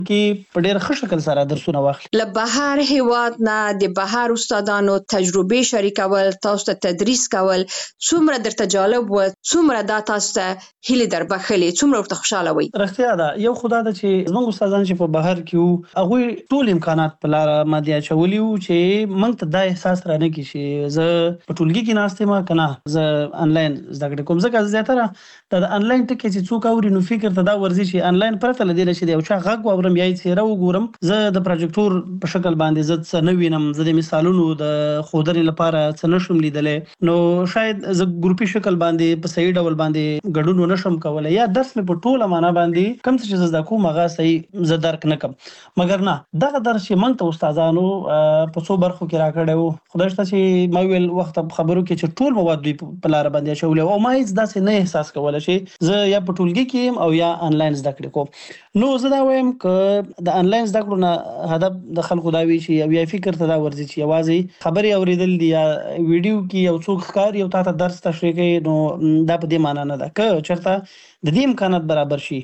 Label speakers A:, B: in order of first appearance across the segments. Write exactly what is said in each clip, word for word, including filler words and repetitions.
A: کې په ډېر ښه شکل سره درسونه واخلي.
B: له بهر هیواد نه د بهر استادانو تجربې شریکول، تاسو ته تدریس کول څومره درته جالب و؟ څومره دا تاسو ته هیلې در بخلې؟ څومره ورته خوشاله وئ؟
A: رښتیا ده، یو خو دا ده چې زموږ استادان چې په بهر کې وو هغوی ټول امکانات په لاره باندې اچولي وو چې موږ ته دا احساس رانه کړي چې زه په ټولګي کې ناست یم که نه زه انلاین زده کړې کوم. ځکه زیاتره دا د انلاین ټکي چې څوک اوري نو فکر ته دا ورځي چې انلاین پرته له دې نه چې د یو چا غږ واورم یا یې څېره وګورم، زه د پروجیکټور په شکل باندې زه څه نه وینم، زه د مثالونو د ښودنې لپاره څه نشم لیدلی، نو شاید زه ګروپي شکل باندې په صحیح ډول باندې ګډون ونشم کولی یا درس مې په ټوله معنا باندې کوم څه چې زه زده کوم هغه صحیح زه درک نه کړم. مګر نه، دغه درس چې موږ ته استادانو په څو برخو کې راکړی و، خدای شته چې ما ویل وخت په خبرو کې چې ټول مواد دوی په لاره باندې اچولی او ما هېڅ داسې نه احساس کولی چې زه یا په ټولګي کې یم او یا انلاین زده کړې کوم. نو زه دا وایم که د انلاین زده کړو نه هدف د خلکو دا وي چې یو یا فکر ته دا ورځي چې یوازې خبرې اورېدل دي یا ویډیو کې یو څوک ښکاري او تا ته درس تشریح کوي، نو دا په دې معنا نه ده. که چېرته د دې امکانات برابر شي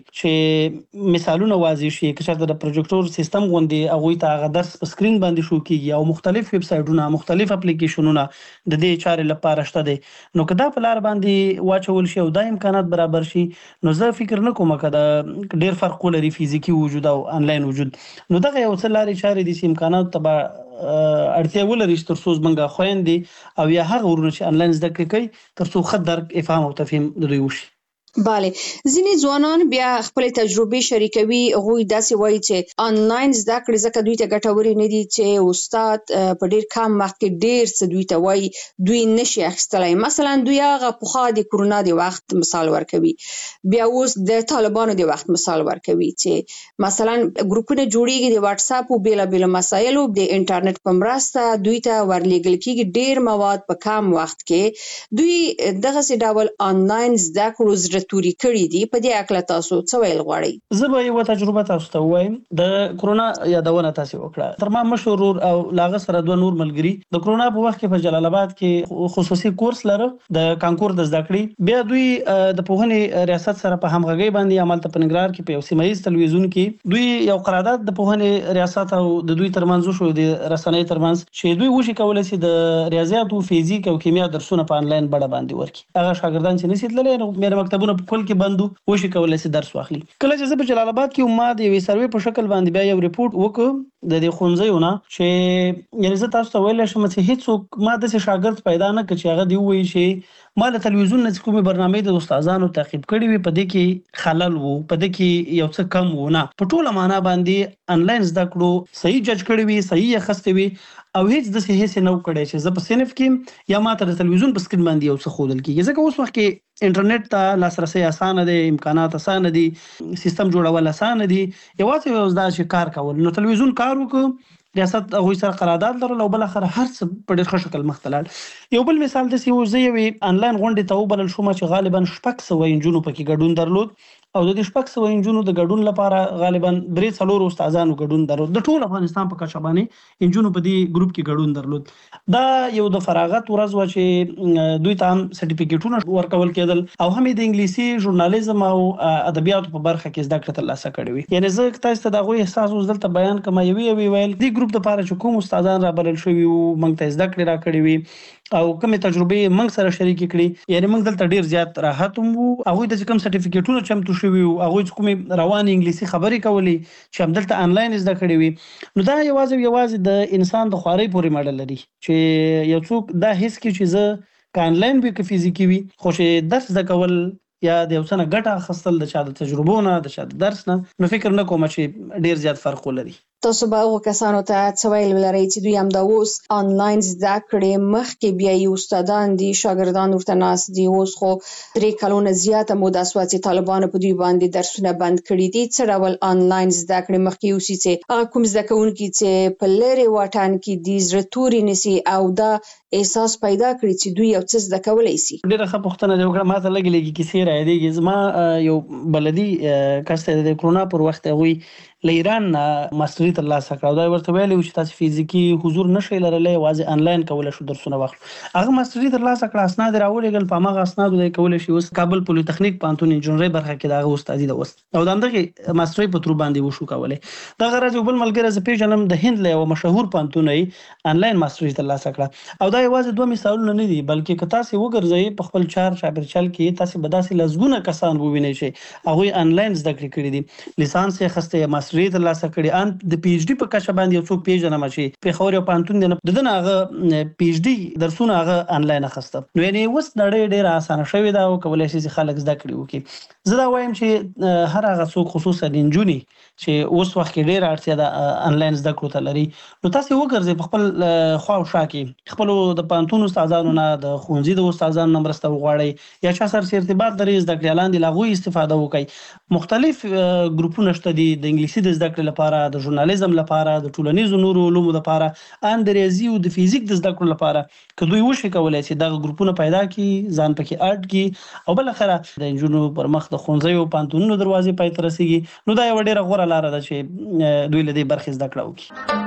A: چې مثالونه واضح شي، که چېرته د پروجیکټور سیستم غوندې هغوی ته هغه درس په سکرین باندې شو کېږي او مختلف ویب سایټونه، مختلف اپلیکیشنونه د دې چارې لپاره شته دی، نو که دا په لار باندې واچول شي او دا امکانات برابر شي، نو زه فکر نه کوم که د ډېر فرق ولري فزیکي وجود او انلاین وجود. نو دغه یو څه لارې چارې دي چې امکاناتو ته به اړتیا ولري چې تر څو زموږ خویندې او یا هغه ورونه چې انلاین زده کړې کوي تر څو ښه درک، افهام او تفهیم د دوی وشي.
B: بله، ځینې ځوانان بیا خپلې تجربې شریکوي. هغوی داسې وایي چې آنلاین زده کړې ځکه دوی ته ګټورې نه دي چې استاد په ډېر کم وخت کې ډېر څه دوی ته وایي دوی نشي اخیستلی. مثلا دوی هغه پخوا د کرونا د وخت مثال ورکوي، بیا اوس د طالبانو د وخت مثال ورکوي چې مثلا ګروپونه جوړیږي د واتساپ او بېلابېلو مسایلو د انټرنیټ په مرسته دوی ته ورلیږل کېږي ډېر مواد په کم وخت کې. دوی دغسې ډول آنلاین زده کړو زړه توري کړي دي. په دې هکله تاسو څه ویل غواړئ؟
A: زه به یوه تجربه تاسو ته ووایم. د کرونا یادونه تاسې وکړه. تر ما مشر ورور او له هغه سره دوه نور ملګري د کرونا په وخت کې په جلال آباد کې خصوصي کورس لره د کانکور د زده کړې. بیا دوی د پوهنې ریاست سره په همغږۍ باندې همالته په ننګرهار کې په یو سیمه ییز تلویزیون کې دوی یو قرارداد د پوهنې ریاست او د دوی ترمنځ وشو، د رسنیو ترمنځ، چې دوی وشي کولی شي د ریاضیاتو، فزیک او کیمیا درسونه په انلاین بڼه باندې ورکړي. هغه شاګردان چې نشي تللی نو مېره مکتبونه په کل کې بندو وشي کولی شي درس واخلي. کله چې زه په جلال آباد کې وم، ما د یوې سروې په شکل باندې بیا یو ریپورټ وکړ د دې ښوونځیو نه، چې یعنې زه تاسو ته ویلی شم چې هېڅوک ما داسې شاګرد پیدا نه کړ چې هغه دې ووایي چې ما له تلویزیون نه چې کومې برنامې د استادانو تعقیب کړې وي په دې کې خلل و، په دې کې یو څه کم و. نه، په ټوله معنا باندې انلاین زده کړو صحیح جج کړې وي، صحیح یې اخیستې وي او هیڅ داسې هڅې نه وکړی چې زه په صنف کې یا ماته د تلویزیون په سکرین باندې یو څه ښودل کېږي. ځکه اوس وخت کې انټرنیټ ته لاسرسی اسانه دی، امکانات اسانه دي، سیستم جوړول اسانه دي، یوازې یو دا چې کار کول. نو تلویزیون کار وکړو، ریاست هغوی سره قرارداد لرل او بالاخره هر څه په ډېر ښه شکل مخته لاړ. یو بل مثال داسې و، زه یوې انلاین غونډې ته وبلل شوم چې غالبا شپږ سوه نجونو پکې ګډون درلود او د دې شپږ سوه نجونو د ګډون لپاره غالبا درې څلورو استادانو ګډون درلود. د ټول افغانستان په کچه باندې نجونو په دې ګروپ کې ګډون درلود. دا یو د فراغت ورځ وه چې دوی ته هم سرټیفیکیټونه ورکول کېدل او هم یې د انګلیسي، ژورنالیزم او ادبیاتو په برخه کې زده کړه ترلاسه کړې وي. یعنې زه تاسو ته د هغوی احساس اوس دلته بیان کړم. یوې یوې ویل دې ګروپ دپاره چې کوم استادان رابلل شوي وو، موږ ته زده کړې راکړې وي او کومې تجربې موږ سره شریکې کړي، یعنې موږ دلته ډېر زیات راحت هم وو. هغوی ته چې کوم سرټیفیکیټونه چمتو شوي وو، هغوی چې کومې روانې انګلیسي خبرې کولې چې همدلته انلاین زده کړې وي، نو دا یوازې یوازې د انسان د خوارۍ پورې ماډل لري چې یو څوک دا حس کړي چې زه که انلاین وي که فزیکي وي، خو چې درس زده کول یا د یو څه نه ګټه اخیستل د چا د تجربو نه، د چا د درس نه، نو فکر نه کوم چې ډېر زیات فرق ولري.
B: تاسو به هغو کسانو ته څه ویل ولرئ چې دوی همدا اوس آنلاین زده کړې مخکې بیایي استادان دي، شاګردان ورته ناست دي، اوس خو درې کلونه زیاته موده شوه چې طالبانو په دوی باندې درسونه بند کړي دي. څه ډول آنلاین زده کړې مخکې یوسي چې هغه کوم زده کوونکي چې په لرې واټن کې دي زړه توري نیسي او دا احساس پیدا کړي چې دوی یو څه زده کولی شي.
A: ډېره ښه پوښتنه دې وکړه. ما ته لږې لږې کیسې رایادېږي. زما یو بلدي کس دی د کرونا پر وخت هغوی له ایران ماستري ترلاسه کړه او دا ورته ویلي چې تاسو فزیکي حضور نشئ لرلی، یوازې انلاین کولی شو درسونه واخلو. هغه ماستري ترلاسه کړه، اسناد یې راولېږل، په هماغه اسنادو دی کولی شي اوس کابل پولي تخنیک پوهنتون انجینرۍ برخه کې د هغه استادي ده اوس او د همدغې ماسترۍ په ترو باندې وشو کولی. دغه راز یو بل ملګری زه پېژنم د هند له یوه مشهور پوهنتون یې انلاین ماستري ترلاسه کړه او دا یوازې دوه مثالونه نه دي، بلکې که تاسې وګرځئ په خپل چار چاپېرچل کې تاسې به داسې لسګونه کسان ووینئ چې هغوی انلاین زده کړې کړي دي، لیسانس یې اخیستی یا ماستري یې ترلاسه کړې، ان د پي ایچ ډي په کچه باندې یو څوک پېژنم چې پېښور یو پوهنتون دی د ده نه هغه پي ایچ ډي درسونه هغه انلاین اخیسته. نو یعنې اوس نړۍ ډېره اسانه شوې ده او کولی شي چې خلک زده کړې وکړي. زه دا وایم چې هر هغه څوک خصوصا نجونې چې اوس وخت کې ډېره اړتیا ده انلاین زده کړو ته لري، نو تاسې وګرځئ په خپل خوا او شا کې خپلو د پوهنتون استادانو نه د ښوونځي د استادانو نه مرسته وغواړئ یا چا سره چې ارتباط لرئ زده کړې لاندې له هغوی استفاده وکړئ. مختلف ګروپونه شته دي د انګلیسي د زده کړې لپاره، د ژورنالیزم لپاره، د ټولنیزو نورو علومو لپاره، ان د ریاضي او د فزیک د زده کړو لپاره که دوی وشي کولی چې دغه ګروپونه پیدا کړي، ځان پکې اډ کړي او بالاخره د نجونو پر مخ د ښوونځیو پوهنتونونو دروازې پای ته رسېږي، نو دا یوه ډېره غوره لاره ده چې دوی له دې برخې زده کړه وکړي.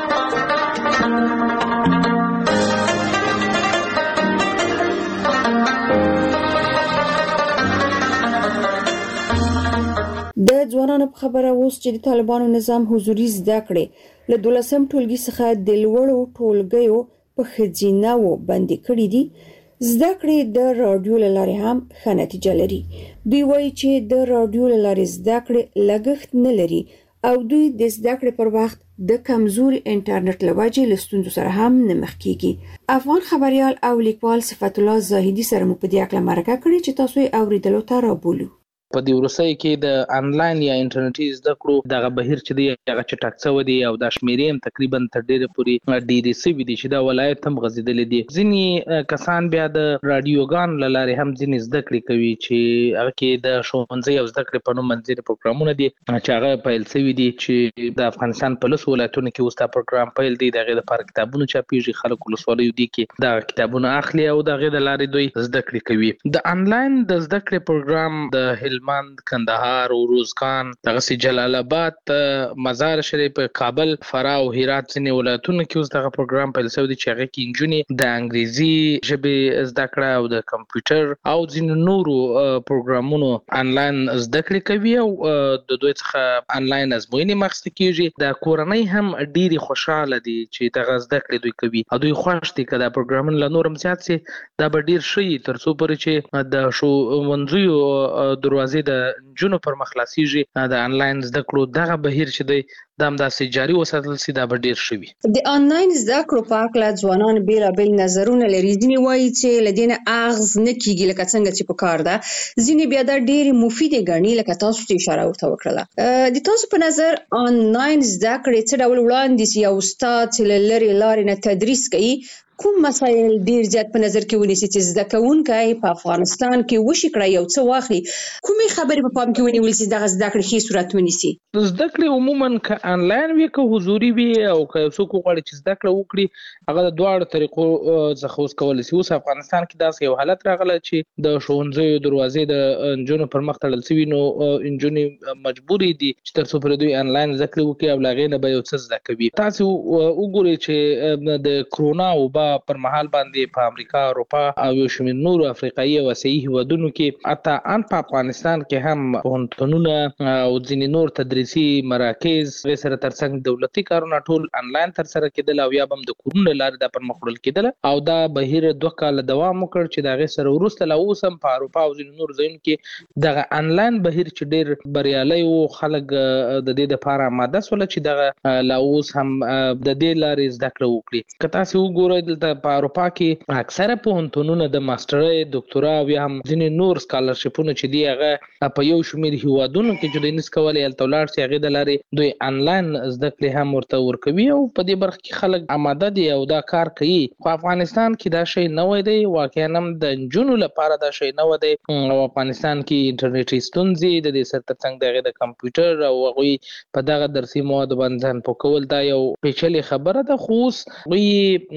B: د ځوانانو په خبره اوس چې د طالبانو نظام حضوري زده کړې له دولسم ټولګي څخه د لوړو ټولګیو په ښځینه‌وو بندي کړي دي، زده کړې د راډیو له لارې هم ښه نتیجه لري. دوی وایي چې د راډیو له لارې زده کړې لګښت نه لري او دوی د زده کړې پر وخت د کمزوري انټرنیټ له وجې له ستونزو سره هم نه مخ کیږي. افغان خبریال او لیکوال صفت الله زاهدي سره مو په دې اړه مرکه کړې چې تاسو یې اوریدلو ته رابولو.
C: په دې وروستیو کې د انلاین یا انټرنیټي زده کړو دغه بهیر چې دی هغه چټک شوی دی او دا شمیرې هم تقریبا تر ډېره پورې ډېرې سوي دي چې دا ولایت هم غځېدلې دي. ځینې کسان بیا د راډیوګانو له لارې هم ځینې زده کړې کوي چې هغه کې د ښوونځي او زده کړې په نوم منځني پروګرامونه دي چې هغه پیل شوي دي چې د افغانستان په لسو ولایتونو کې اوس دا پروګرام پیل دی. د هغې دپاره کتابونه چاپېږي، خلک ولسوالیو دي کې دغه کتابونه اخلي او د هغې د لارې دوی زده کړې کوي. د انلاین د زده کړې پروګرام د هلمند، کندهار، روزګان، دغسې جلال آباد، مزار شریف، کابل، فراه او هرات ځینې ولایتونو کې اوس دغه پروګرام پیل شوی دی چې هغې کې نجونې د انګریزي ژبې زده کړه او د کمپیوټر او ځینو نورو پروګرامونو انلاین زده کړې کوي او د دوی څخه انلاین ازموینې هم اخیستل کېږي. د کورنۍ هم ډېرې خوشحاله دي چې دغه زده کړې دوی کوي او دوی خوښ دي که دا پروګرامونه لا نور هم زیات سي دا به ډېر ښه وي تر څو پورې چې د ښوونځیو دروازې د نجونو پر مخ خلاصېږي د انلاین زده کړو دغه بهیر چې دی دا همداسې جاري وساتل سي دا به ډېر ښه وي.
B: د انلاین زده کړو په هکله ځوانان بېلابېل نظرونه لري. ځینې وایي چې له دې نه اغز نه کېږي لکه څنګه چې په کار ده، ځینې بیا دا ډېرې مفیدې ګڼي لکه تاسو چې اشاره ورته وکړله. د تاسو په نظر انلاین زده کړې څه ډول وړاندیز یو استاد چې له لرې لارې نه تدریس کوي کوم مسایل ډیر زیات په نظر کې ونیسي چې زده کوونکی په افغانستان کې وشي کړی یو څه واخلي؟ کومې خبرې په پام کې ونیول چې دغه زده کړې ښې صورت ونیسي؟
C: زده کړې عموما که انلاین وي که حضوري وي او که یو څوک وغواړي چې زده کړه وکړي هغه د دواړو طریقو څخه اوس کولی شي. اوس افغانستان کې داسې یو حالت راغلی چې د ښوونځیو دروازې د نجونو پر مخ تړل شوي، نو نجونې مجبورې دي چې تر څو پورې دوی انلاین زده کړې وکړي او له هغې نه به یو څه زده کوي. تاسې وګورئ چې د کرونا وبا پر مهال باندې په امریکا، اروپا او یو شمېر نورو افریقایي او اسیایي هیوادونو کې حتی ان په افغانستان کې هم پوهنتونونه او ځینې نور تدریسي مراکز هغې سره ترڅنګ دولتي کارونه ټول انلاین ترسره کېدل او یا به هم د کورونو له لارې دا پرمخ وړل کېدل او دا بهیر دوه کاله دوام وکړ چې د هغې سره وروسته لا اوس هم په اروپا او ځینې نورو ځایونو کې دغه انلاین بهیر چې ډېر بریالی و، خلک د دې دپاره آماده سوله چې دغه لا اوس هم د دې لارې زده کړه وکړي. که تاسې وګورئ دلته په اروپا کې اکثره پوهنتونونه د ماسټرۍ، دکتورا او یا هم ځینې نور سکالرشپونه چې دي هغه په یو شمېر هیوادونو کې چې دوی نشي کولی هلته ولاړ شي، هغې د لارې دوی انلاین زده کړې هم ورته ورکوي او په دې برخه کې خلک آماده دي او دا کار کوي. خو افغانستان کې دا شی نوی دی، واقعا هم د نجونو لپاره دا شی نوی دی او افغانستان کې انټرنیټي ستونزې د دې سره ترڅنګ د هغې د کمپیوټر او هغوی په دغه درسي موادو باندې ځان پوه کول دا یو پیچلې خبره ده. خو اوس هغوی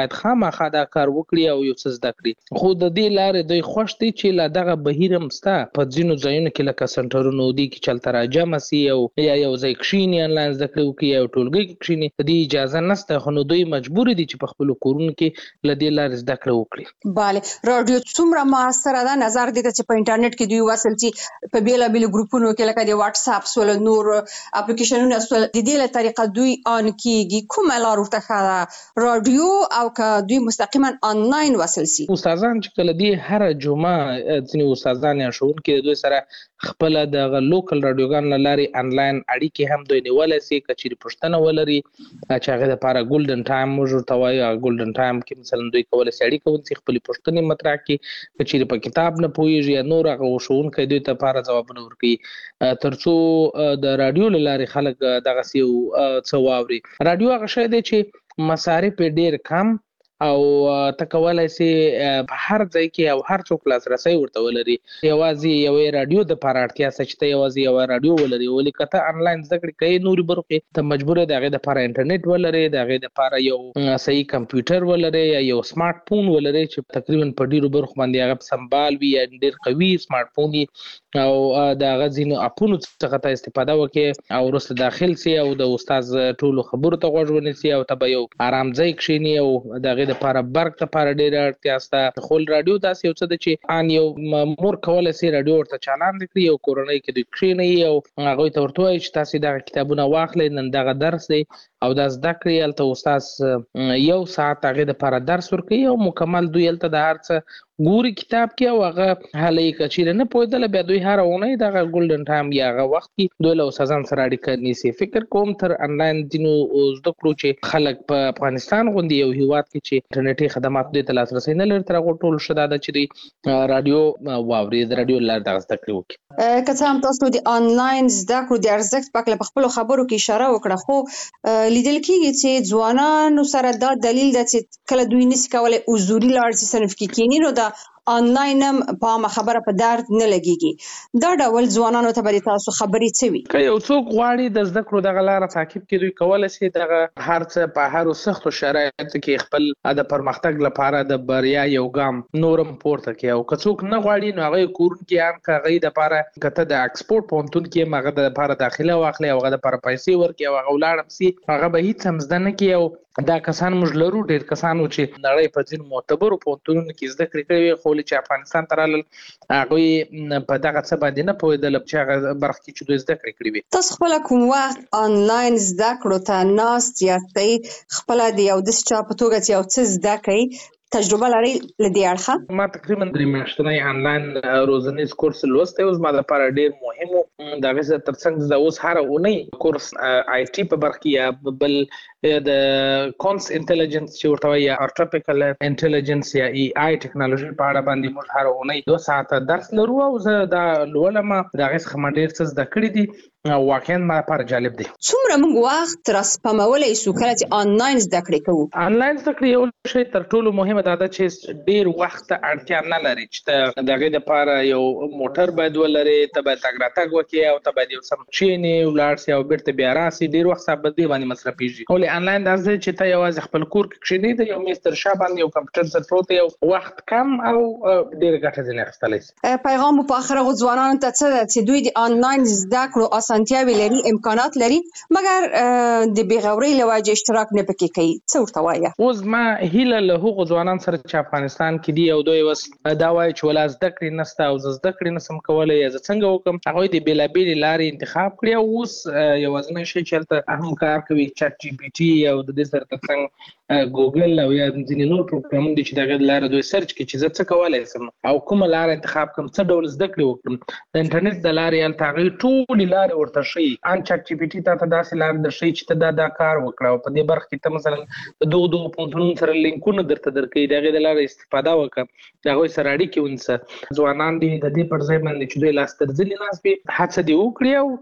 C: باید خامخا دا کار وکړي او یو څه زده کړي. خو د دې لارې دوی خوښ دي چې لا دغه بهیر هم ستا په ځینو ځایونو کې لکه سنټرونو دي کې چلته راجمع سي او یا یو ځای کښیني انلاین زده کړې وکړي یا ټولګي کې کښیني. د دې اجازه نشته خو نو دوی مجبور دي چې په خپلو کورونو کې له دې لارې زده کړه وکړي.
B: بله رادیو څومره موثره ده؟ نظر دې ته چې په انټرنیټ کې دوی وصل چې په بیلابیلو ګروپونو کې لکه د واتس اپ سول نور اپلیکیشنونه سول د دې له طریقه دوی آن کیږي. کومه لار ورته ښه ده، رادیو او که دوی مستقیما آنلاین وصل سي؟
C: استادان چې کله دې هر جمعه ځینې استادان یا ښوونکي دوی سره خپل د لوکل رادیوګان له لارې انلاین اړیکې هم دوی نیولی سي. که چیرې پوښتنه ولري چې هغې دپاره ګولډن ټایم موږ ورته وایو، ګولډن ټایم کې مثلا دوی کولی سي اړیکه ونیسي، خپلې پوښتنې مطرح کړي. که چیرې په کتاب نه پوهېږي یا نور هغه ښوونکی دوی ته لپاره ځوابونه ورکوي تر څو د رادیو له لارې خلک دغسې یو څه واوري. رادیو هغه شی دی چې مصارف یې ډېر کم او ته کولی سي په هر ځای کې او هر څوک لاسرسی ورته ولري. یوازې یوې رادیو دپاره اړتیا شته چې ته یوازې یوه رادیو ولري. ولې که ته انلاین زده کړې کوې نورې برخو کې ته مجبور یې د هغې دپاره انټرنیټ ولرې، د هغې دپاره یو صحیح کمپیوټر ولرې یا یو سمارټ فون ولرې چې تقریبا په ډېرو برخو باندې هغه سمبال وي یا ډېر قوي سمارټ فون وي او د هغه ځینو اپونو څخه ته استفاده وکړې او وروسته داخل سي او د استاد ټولو خبرو ته غوږ ونیسي او ته به یو ارام ځای کښېني او د هغې دپاره برق دپاره ډېره اړتیا شته. خو رادیو داسې یو څه ده چې ان یو مور کولی سي رادیو ورته چالان کړي او کورنۍ کې دوی کښېنوي او هغوی ته ورته وایي چې تاسې دغه کتابونه واخلئ، نن دغه درس دی او دا زده کړئ. هلته استاد یو ساعت هغې دپاره درس ورکوي او مکمل دوی هلته د هر څه ګوري کتاب کې او هغه هلی که چیرې نه پوهېدله بیا دوی هره اونۍ دغه ګولډن ټایم یا هغه وخت کې دوی له استادانو سره اړیکه نیسي. فکر کوم تر انلاین ځینو زده کړو چې خلک په افغانستان غوندې یو هېواد کې چې انټرنیټي خدماتو دې ته لاسرسی نه لري تر هغو ټولو ښه دا ده چې دوی رادیو واوري، د رادیو له لارې دغه زده کړې وکړي.
B: که څه هم تاسو د آنلاین زده کړو د ارزښت په هکله په خپلو خبرو کې اشاره وکړه، خو لیدل کېږي چې ځوانانو سره دا دلیل ده چې کله دوی نشي کولی حضوري لاړ شي صنف کې کښېني نو دا آنلاین هم په عامه خبره په درد نه لګېږي. دا ډول ځوانانو ته به د تاسو خبرې څه وي؟
C: که یو څوک غواړي د زده کړو دغه لاره تعقیب کړي دوی کولی سي دغه هر څه په هرو سختو شرایطو کې خپل د پرمختګ لپاره د بریا یو ګام نور هم پورته کړي. او که څوک نه غواړي نو هغه یې کورونکي هم که هغوی دپاره که ته د اکسفورډ پوهنتون کې هم هغه دپاره داخله واخلې او هغه دپاره پیسې ورکړي او هغه ولاړ هم سي، هغه به هېڅ هم زده نه کړي. او دا کسان موږ لرو ډېر کسان و چې نړۍ په ځینو معتبرو پوهنتونونو کې زده کړې کړې وې، خو چې افغانستان ته رالل هغوی په دغه څه باندې نه پوهېدل چې هغه برخه کې چې دوی زده کړې کړې وې.
B: تاسو خپله کوم وخت آنلاین زده کړو ته ناست یاستئ، خپله د یو داسې چا په توګه چې یو څه زده کوئ تجربه لرئ له دې اړخه؟ ما
C: تقریبا درې میاشتنی آنلاین روزنیز کورس لوستی و، زما دپاره ډېر مهم و. د هغې سره تر څنګ زه اوس هره اونۍ کورس آی ټي په برخه کې یا بل د کونس انټیلیجنس چې ورته وایي یا ارټیفیشل انټیلیجنس یا ای آی ټیکنالوژي په اړه باندې موږ هره اونۍ دوه ساعته درس لرو او زه دا لولم. د هغې څخه ما ډېر څه زده کړي دي او واقعا ما لپاره جالب دی.
B: څومره موږ وخت راسپمولی سو کله چې آنلاین زده کړې کوو؟
C: آنلاین زده کړې یو شی تر ټولو مهمه دا ده چې ډېر وخت ته اړتیا نه لري چې ته د هغې دپاره یو موټر باید ولرې، ته باید تګ راتګ وکړې او ته باید یو څه کښېنې ولاړ سې او بېرته بیا راسې. ډېر وخت په دې باندې مصرفېږي. ولې آنلاین داسې دی چې ته یوازې خپل کور کې کښېنې، د یو میز تر شا باندې یو کمپیوټر سره پروت دی، یو وخت کم او ډېره ګټه ځینې اخیستلی سي.
B: پیغام مو په آخر هغو ځوانانو ته څه ده چې دوی د آنلاین زده کړو اسانتیاوې لري، امکانات لري، مګر د بېغورۍ له وجې اشتراک نه پکې کوي، څه ورته وایه؟
C: اوس ما هیله له هغو ځوانانو سره چې افغانستان کې دي او دوی اوس دا وایي چې ولا زده کړې نشته او زه زده کړې نشم کولی یا زه څنګه وکړم، هغوی د بېلابېلې لارې انتخاب کړي او اوس یوازینی شی چې هلته هم کار کوي چټ جي پي ټي او د دې سره تر څنګ ګوګل او یا ځینې نور پروګرامونه دي چې د هغې له لارې دوی سرچ کړي چې زه څه کولی شم او کومه لاره انتخاب کړم، څه ډول زده کړې وکړم. د انټرنیټ د لارې هلته هغوی ټولې لارې ورته ښیي. ان چټ جي پي ټي تا ته داسې لارې درښیي چې ته دا دا کار وکړه او په دې برخه کې ته مثلا د دغو دغو پوهنتونونو سره لینکونه درته درکوي، د هغې د لارې استفاده وکړه، د هغوی سره اړیکې ونیسه. ځوانان دي د دې پر ځای باندې چې دوی لاس تر زنې ناست وي، هڅه دې وکړي او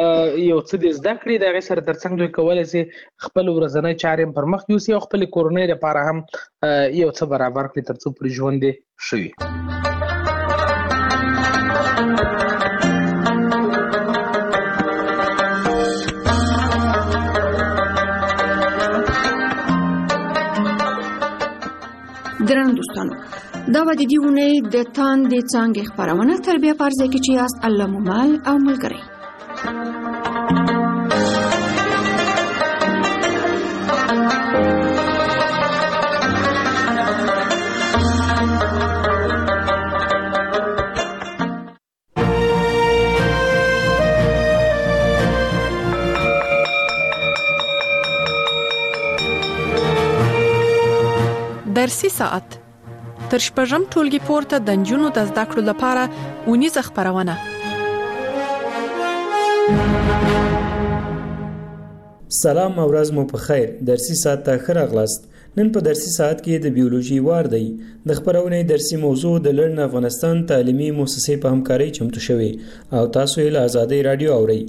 C: یو څه دې زده کړي، د هغې سره تر څنګ دوی کولی سي خپل ورځنی چارې هم پر مخ یوسي او خپلې کورنۍ لپاره هم یو څه برابر کړي تر څو پرې ژوند یې ښه وي.
B: دوستانو دا و د دې اونۍ د تاندې څانګې خپرونه تر بیا په ځای کې چې یاست الله مو مل او ملګری.
D: درسي ساعت تر شپږم ټولګي پورته د نجونو د زده کړو لپاره اونیزه خپرونه.
E: سلام او ورځ مو په خیر. درسي ساعت ته ښه راغلاست. نن په درسي ساعت کې د بیولوژي وار دی. د خپرونې درسي موضوع د لرن افغانستان تعلیمي مؤسسې په همکارۍ چمتو شوی او تاسو یې له آزادۍ رادیو اورئ.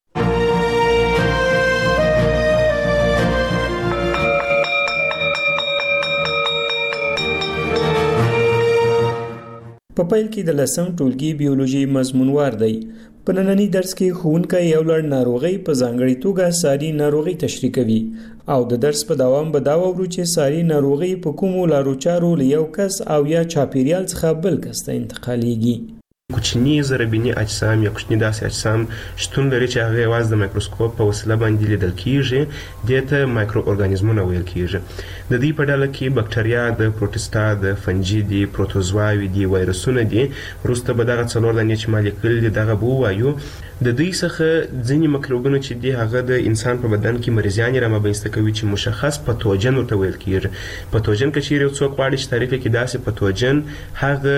E: په پیل کې د لسم ټولګي بیولوژي مضمونوار دی. په نننی درس کې ښوونکی یو لړ ناروغۍ په ځانګړې توګه ساري ناروغۍ تشریح کوي او د درس په دوام به دا وورو چې ساري ناروغۍ په کومو لارو چارو له یو کس او یا چاپیریال څخه بل کس ته انتقالیږي.
F: کوچني ضربیني اجسام یا کوچني داسې اجسام شتون لري چې هغه یوازې د مایکروسکوپ په وسیله باندې لیدل کیږي. دې ته مایکرو ارګانیزمونه ویل کیږي. د دې په ډله کې بکټریا، د پروټستا، د فنجي دي، پروتوزواوي دي، وایرسونه دي. وروسته به دغه څلور دانې چې مالیکول دي دغه به ووایو. د دوی څخه ځینې مکروبونه چې دي هغه د انسان په بدن کې مریضیان رامنځته کوي چې مشخص پاتوجن ورته ویل کیږي. پاتوجن که چیرې یو څوک غواړي چې تعریف کړي داسې پاتوجن هغه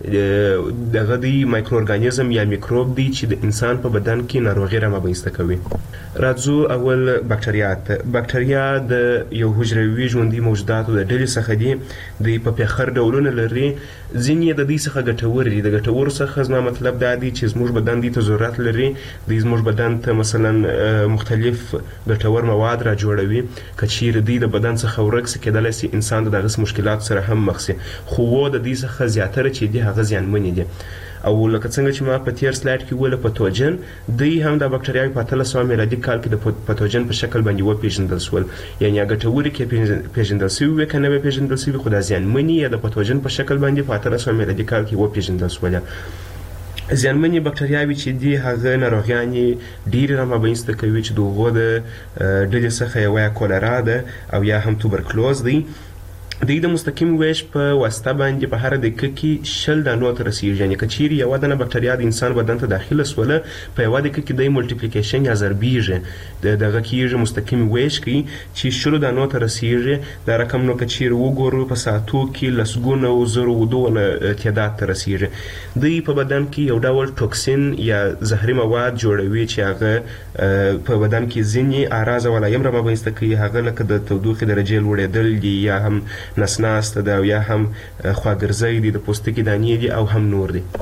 F: دغه دی مایکرو ارګانیزم یا میکروب دی چې د انسان په بدن کې ناروغي رامنځته کوي. راځو اول بکټریا ته. بکټریا د یو حجروي ژوندي موجوداتو د ډلې څخه دي. د په پیخر ډولونه لري. ځینې د دې څخه ګټور دي. د ګټورو څخه زما مطلب دا دی چې زموږ بدن دې ته ضرورت لري. د زموږ بدن ته مثلا مختلف ګټور مواد را جوړوي. که چیرې دوی د بدن څخه ورک سي کېدلی سي انسان د دغه مشکلات سره هم مخ سي. خو د دې څخه زیاتره چې دي هغه زیانمنې دي. او لکه څنګه چې ما په تیر سلاید کې ویل پاتوجن دوی هم د بکټریاوي په اتلس سوه میلادي کال کې د پاتوجن په شکل باندې وپېژندل شول. یعنې ګټورې کې پېژندل شوي وي که نه وي پېژندل شوي خو دا زیانمنې یا د پاتوجن په شکل باندې په اتلس سوه میلادي کال کې وپېژندل شولې. زیانمنې بکټریاوي چې دي هغه ناروغیانې ډېرې رامنځته کوي چې د هغو د ډلې څخه یوه یا کولرا ده او یا هم توبرکلوز دی. دوی د مستقیم ویش په واسطه باندې په هر دقیقه کې شل دانو ته رسیږي. یعنې که چیرې یوه دانه بکټریا د انسان بدن ته داخله سوله په یوه دقیقه کې دی ملټیپلیکیشن یا ضربیږي دغه کېږي مستقیم ویش کوي چې شلو دانو ته رسیږي. دا رقم نو که چیرې وګورو په ساعتو کې لسګونه او زرو ودونه تعداد ته رسیږي. دوی په بدن کې یو ډول ټوکسین یا زهري مواد جوړوي چې هغه په بدن کې ځینې اعراض او علایم رامنځته کوي. هغه لکه د تودوخې درجې لوړېدل دي یا هم نسناسته ده یا هم خواګرځی دي، د پوستکي دانې دي او هم نور دي.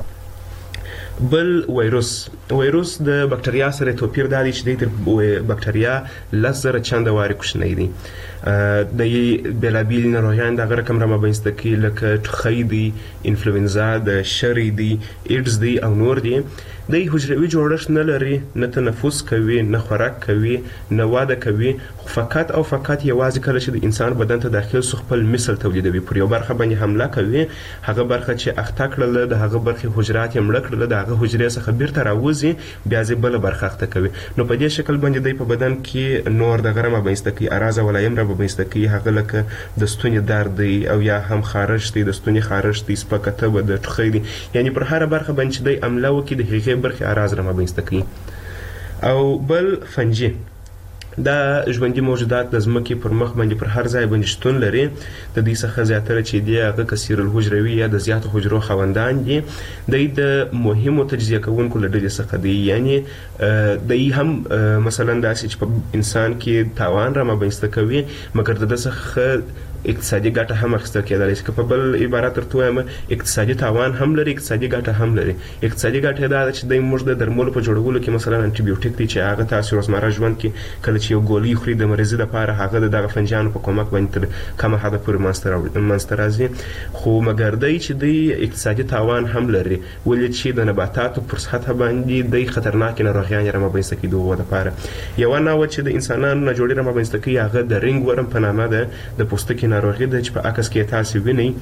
F: بل وایروس. وایروس د بکټریا سره توپیر دا دی چې دی تر بکټریا لس زره چنده وارې کوچنی دی. د بېلابېلې ناروغیانې دغه رقم رامنځته کوي لکه ټوخی دی، انفلوئنزا ده، شری دی، ایډز دی او نور دی. دی حجروي جوړښت نه لري، نه تنفس کوي، نه خوراک کوي، نه واده کوي، خو فقط او فقط یوازې کله چې د انسان بدن ته داخل سو خپل مثل تولیدوي. پر یو برخه باندې حمله کوي. هغه برخه چې اخته کړله د هغه برخې حجرات یې مړه کړله د هغه حجرې څخه بیرته راوځي بیا یې بله برخه اخته کوي. نو په دې شکل باندې دی په بدن کې نور دغه رامنځته کوي اعراض او علایم رامنځته کوي. هغه لکه د ستوني درد دی او یا هم خارش دی، د ستوني خارش دی، سپکه تبه ده، ټوخی دی. یعنې پر هره برخه باندې چې دی حمله وکړي د هغې برخې اعراض رامنځته کوي. او بل فنجي. دا ژوندي موجودات د ځمکې پر مخ باندې پر هر ځای باندې شتون لري. د دې څخه زیاتره چې دی هغه کثیر الحجروي یا د زیاتو حجرو خاوندان دي. دی د مهمو تجزیه کوونکو له ډلې څخه دی. یعنې دی هم مثلا داسې چې په انسان کې تاوان رامنځته کوي مګر د ده څخه اقتصادي ګټه هم اخیستل کېدلی شي. که په بل عبارت درته ووایم اقتصادي تاوان هم لري، اقتصادي ګټه هم لري. اقتصادي ګټه دا ده چې دی موږ د درملو په جوړولو کې مثلا انټي بیوټیک دی چې هغه تاسو روزمره ژوند کې کله چې یو ګولۍ خوري د مریضي دپاره هغه د دغه فنجیانو په کومک باندې تر کمه حده پورې منځته راځي. خو مګر دی چې دی اقتصادي تاوان هم لري. ولې چې د نباتاتو پر سطحه باندې دی خطرناکې ناروغیانې رامنځته کوي د هغو دپاره. یوه نوعه چې د انسانانو نه جوړې رامنځته کوي هغه د رینګ ورم په نامه ده. د پوستکي ناروغي ده چې په عکس کې تاسو وینئ.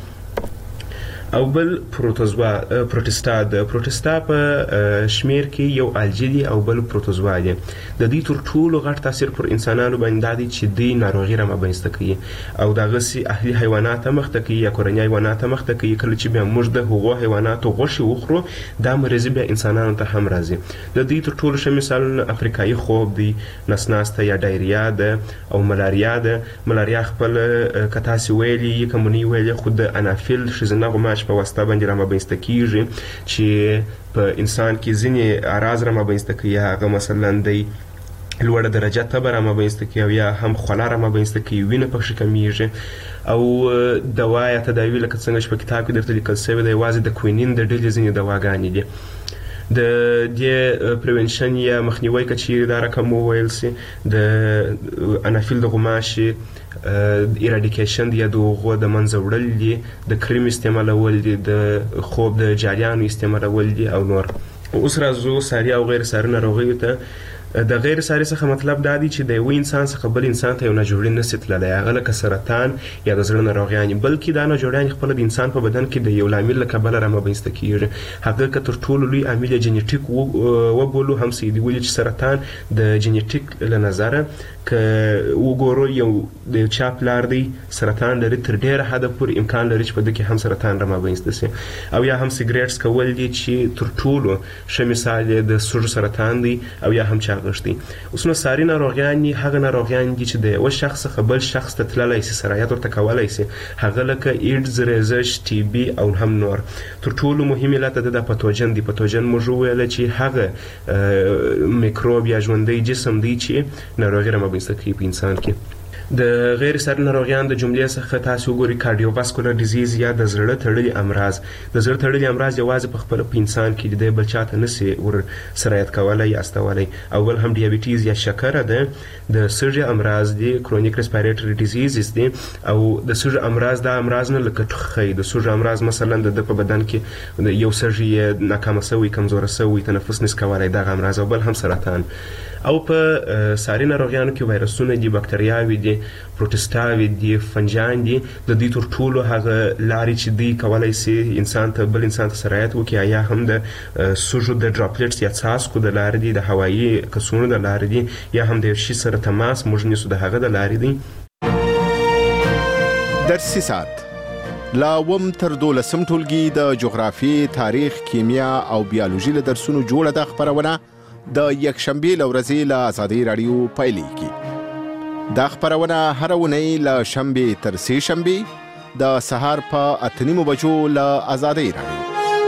F: او بل پروتوزوا پروتستا د پروتستا په شمیر کې یو الجی دی او بل پروتوزوا دی. د دې تر ټولو غټ تاثیر پر انسانانو باندې دی چې د ناروغي را مابینسته کوي او دغه سي اهلي حیوانات مخته کوي یا کورنۍ حیوانات مخته کوي. کله چې بیا موږ د هغو حیواناتو غوښه وخورو دا مرض بیا انسانانو ته هم راځي. د دې تر ټولو ښه مثالونه افریقایي خوب دی، نسناسته یا ډایریا ده او ملاریا ده. ملاریا خپل کتاسي ویلي کومنی ویلي خود انافیل شزنه غما په واسطه باندې را مابینسته کیږي چې په انسان کې ځینې اعراض را مابینسته کوي. هغه مثلا د لوړه درجه تبه را مابینسته کوي یا هم خوله را مابینسته کوي، وینه پکې کمیږي. او دوا یا تداوی لکه څنګه چې په کتاب کې درته لیکل شوی دی یوازې د کوینین د ډلې ځینې دواګانې دي. د دې پریونشن یا مخنیوي کچې دا رقم وویل سي د انافیل د غوماشي ایرادیکیشن دی، د غو د منځه وړل دي، د کریم استعمالول دي، د خوب د جاریانو استعمالول دي او نور. اوس راځو ساري او غیر ساري ناروغیو ته. د غیر ساري څخه مطلب دا دی چې د یو انسان څخه بل انسان ته یو ناجوړی نسي تللی، هغه لکه سرطان یا د زړه ناروغیانې، بلکې دا ناجوړیانې خپله د انسان په بدن کې د یو لامل له کبله رامنځته کیږي. هغه که تر ټولو لوی عامل یې جینیټیک وبولو هم څه دي، ولې چې سرطان د جینیټیک له نظره که وګورو یو د چا پلار دی سرطان لري، تر ډېره حده پورې امکان لري چې په ده کې هم سرطان رامنځته سي. او یا هم سیګریټس کول دي چې تر ټولو ښه مثال یې د سږو سرطان دی او یا هم غشتي. اوس نو ساري ناروغیان هغه ناروغیان دي چې د یو شخص څخه بل شخص ته تللی سي، سرایت ورته کولی سي، هغه لکه ایډز، ریزش، ټي بي او هم نور. تر ټولو مهم علت د پاتوجن دی. پاتوجن موږ وویل چې هغه میکروب یا ژوندی جسم دی چې ناروغي رامنځته کوي په انسان کې. د غیر ساري ناروغیان د جملې څخه تاسو وګورئ کارډیوواسکولر ډیزیز یا د زړه تړلي امراض. د زړه تړلي امراض یوازې په خپل په انسان کې د بل چاته نسي ور سرایت کولای یا استولای. اول هم ډیابیټیز یا شکر ده، د سږي امراض دي، کرونیک ریسپیریټری ډیزیز دي. او د سږي امراض دا امراض نه لکه ټوخی، د سږي امراض مثلا د په بدن کې یو سږي ناکامه شوی، کمزوره شوی، تنفس نس کولای، دغه امراض. او بل هم سرطان. او په ساري ناروغیانو کې وایرسونه دي، بکټریاوي دي، پروتستاوي دي، فنجان دي. د دې تر ټولو هغه لارې چې دوی کولی سي انسان ته بل انسان ته سرایت وکړي یا هم د سږو د ډراپلیټس یا څاڅکو د لارې دي، د هوایي کڅوړو د لارې دي، یا هم د یو شي سره تماس موږ نیسو د هغه د لارې دي.
G: درسي ساعت لا اووم تر دولسم ټولګي د جغرافیې، تاریخ، کیمیا او بیولوژي له درسونو جوړه ده خپرونه د یکشنبې له ورځې له ازادي راډیو پیلېږي. دا خپرونه هره اونۍ له شنبې تر سې شنبې د سهار په اته نیمو بجو له ازادي راډیو.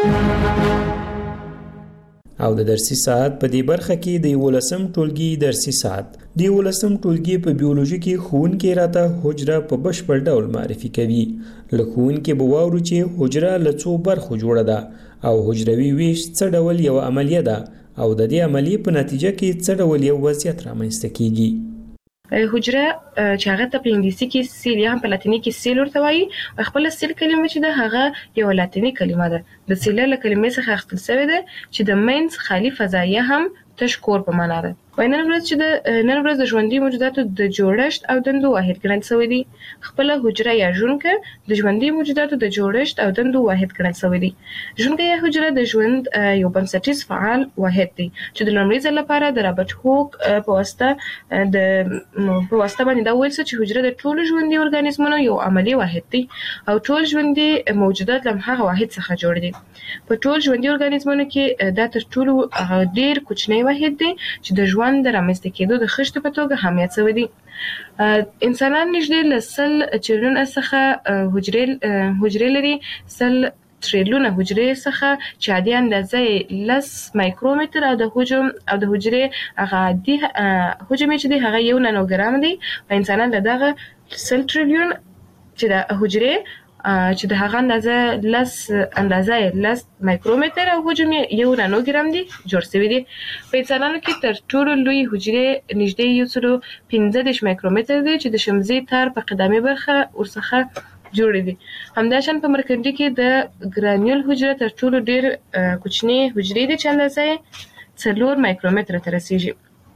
E: او د درسي ساعت په دې برخه کې د یولسم ټولګي درسي ساعت د یولسم ټولګي په بیولوژي کې ښوونکی راته حجره په بشپړ ډول معرفي کوي. له ښوونکي به واورو چې حجره له څو برخو جوړه ده او حجروي ویش څه ډول یو عملیه ده او د دې عملیې په نتیجه کې څه ډول یو وضعیت رامنځته کیږي.
H: حجره چې هغه ته په انګلیسي کې سیل یا هم په لاتیني کې سیل ورته وایي. خپل سیل کلمه چې ده هغه یو لاتیني کلمه ده، د سیل له کلمې څخه اخیستل شوې ده چې د مینس خالي فضایه هم تش کور په معنا ده. وای نن ورځ چې د نن ورځ د ژوندي موجوداتو د جوړښت او دندو واحد ګڼل شوی دی. خپل حجره یا ژوندکه د ژوندي موجوداتو د جوړښت او دندو واحد ګڼل شوی دی. ژوندکه یا حجره د ژوند یو بنسټیز فعال واحد دی چې د لومړي ځل لپاره د رابرټ هوک په واسطه د په واسطه باندې دا ویل چې حجره د ټولو ژوندي ارګانیزمونو یو عملی واحد دی او ټول ژوندي موجودات له هغه واحد څخه جوړ دي. په ټول ژوندي ارګانیزمونو کې دا تر ټولو ډیر کوچنی واحد دی چې د ژوند د رامنځته کېدو د خښتو په توګه اهمیت شوی دی. انسانان نږدې له سل چریلیونه څخه حجرې حجرې لري. سل تریلیونه حجرې څخه چې عادي اندازه یې لس مایکرومتر او د حجم او د حجرې هغه عادي حجم چې دی هغه یو نانوګرام دی. په انسانان له دغه سل تریلیون چې د حجرې چې د هغه اندازه لس اندازه لس مایکرومتر او حجم یو نانوګرام دی جوړ شوی دی. په انسانانو کې تر ټولو لوی حجرې نږدې یو سل پنځه دېرش مایکرومتر دی چې د شمزي تار په قدامي برخه ورڅخه جوړ دي. همداشان په مرکندي کې د ګرانیول حجره تر ټولو ډیر کوچنی حجرې دي چې اندازه څلور مایکرومتر ته رسیږي.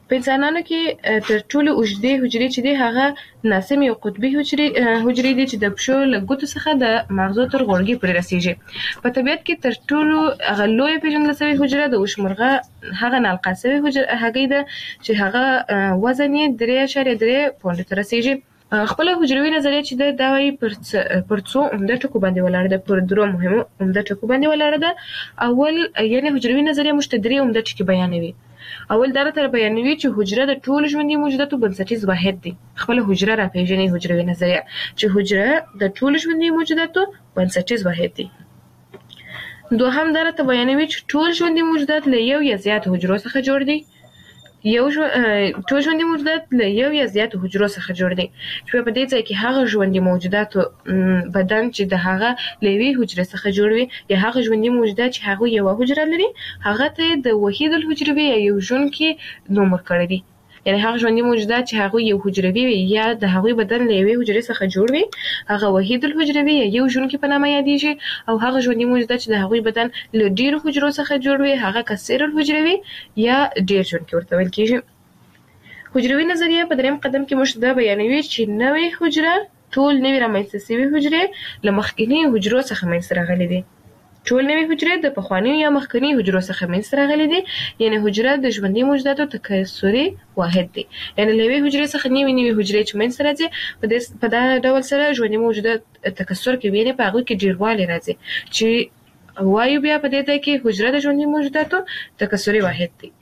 H: په انسانانو کې تر ټولو اوږدې حجرې چې دي هغه ناسمې او قطبي حجرې حجرې دي چې د پښو له ګوتو څخه د مغزو تر غوړګي پورې رسیږي. په طبیعت کې تر ټولو هغه لویه پیژندل شوې حجره د وشمرغه هغه نالقه شوې حجره هګۍ ده چې هغه وزن یې درې اعشاریه درې پونډو ته رسیږي. خپل حجروي نظریه چې د دا وایي پر پر څو عمده ټکو باندې ولاړه ده، پر درو مهمو عمده ټکو باندې ولاړه ده. اول یعنی حجروي نظریه موږ ته درې عمده ټکي بیانوي. اول دا تر بیانوي چې حجره د ټولو ژوندي موجوداتو بنسټیز واحد دی. خپل حجره را پیژني حجروي نظریه چې حجره د ټولو ژوندي موجوداتو بنسټیز واحد دی. دوهم دا ته بیانوي چې ټول ژوندي موجودات له یو یا زیات حجرو څخه جوړ دي. یو ټول ژوندي موجودات له یو یا زیاتو حجرو څخه جوړ دي چې په دې ځای کې هغه ژوندي موجوداتو بدن چې د هغه له یوې حجرې څخه جوړ وي یا هغه ژوندي موجودات چې هغه یوه حجره لري هغه ته د وحید الحجروي یا یو ژوندي نوم ورکړی دی. یعنی هغه ژوندي موجودات چې هغه یو حجروي وي یا د هغوی بدن له یوې حجرې څخه جوړ وي هغه وحید الحجروي یا یو ژوندي په نامه یادیږي، او هغه ژوندي موجودات چې د هغوی بدن له ډیرو حجرو څخه جوړ وي هغه کثیر الحجروي یا ډیر ژوندي ورته ویل کیږي. حجروي نظریه په دریم قدم کې موږ دا بیانوي چې نوې حجره ټول نوې رامنځته شوې حجرې له مخکینی حجرو څخه منځته راغلي دي. ټول نوې حجرې د پخوانیو یا مخکنی حجرو څخه منځته راغلي دي. یعنی حجره د ژوندي موجوداتو تکثري واحد دی. یعنی له یوې حجرې څخه نوې نوې حجرې چې منځته راځي په دا ډول سره ژوندي موجودات تکثر کوي، یعنی په هغوی کې ډیروالی راځي چې وایو بیا په دې ځای کې حجره د ژوندي موجوداتو تکثري واحد دی.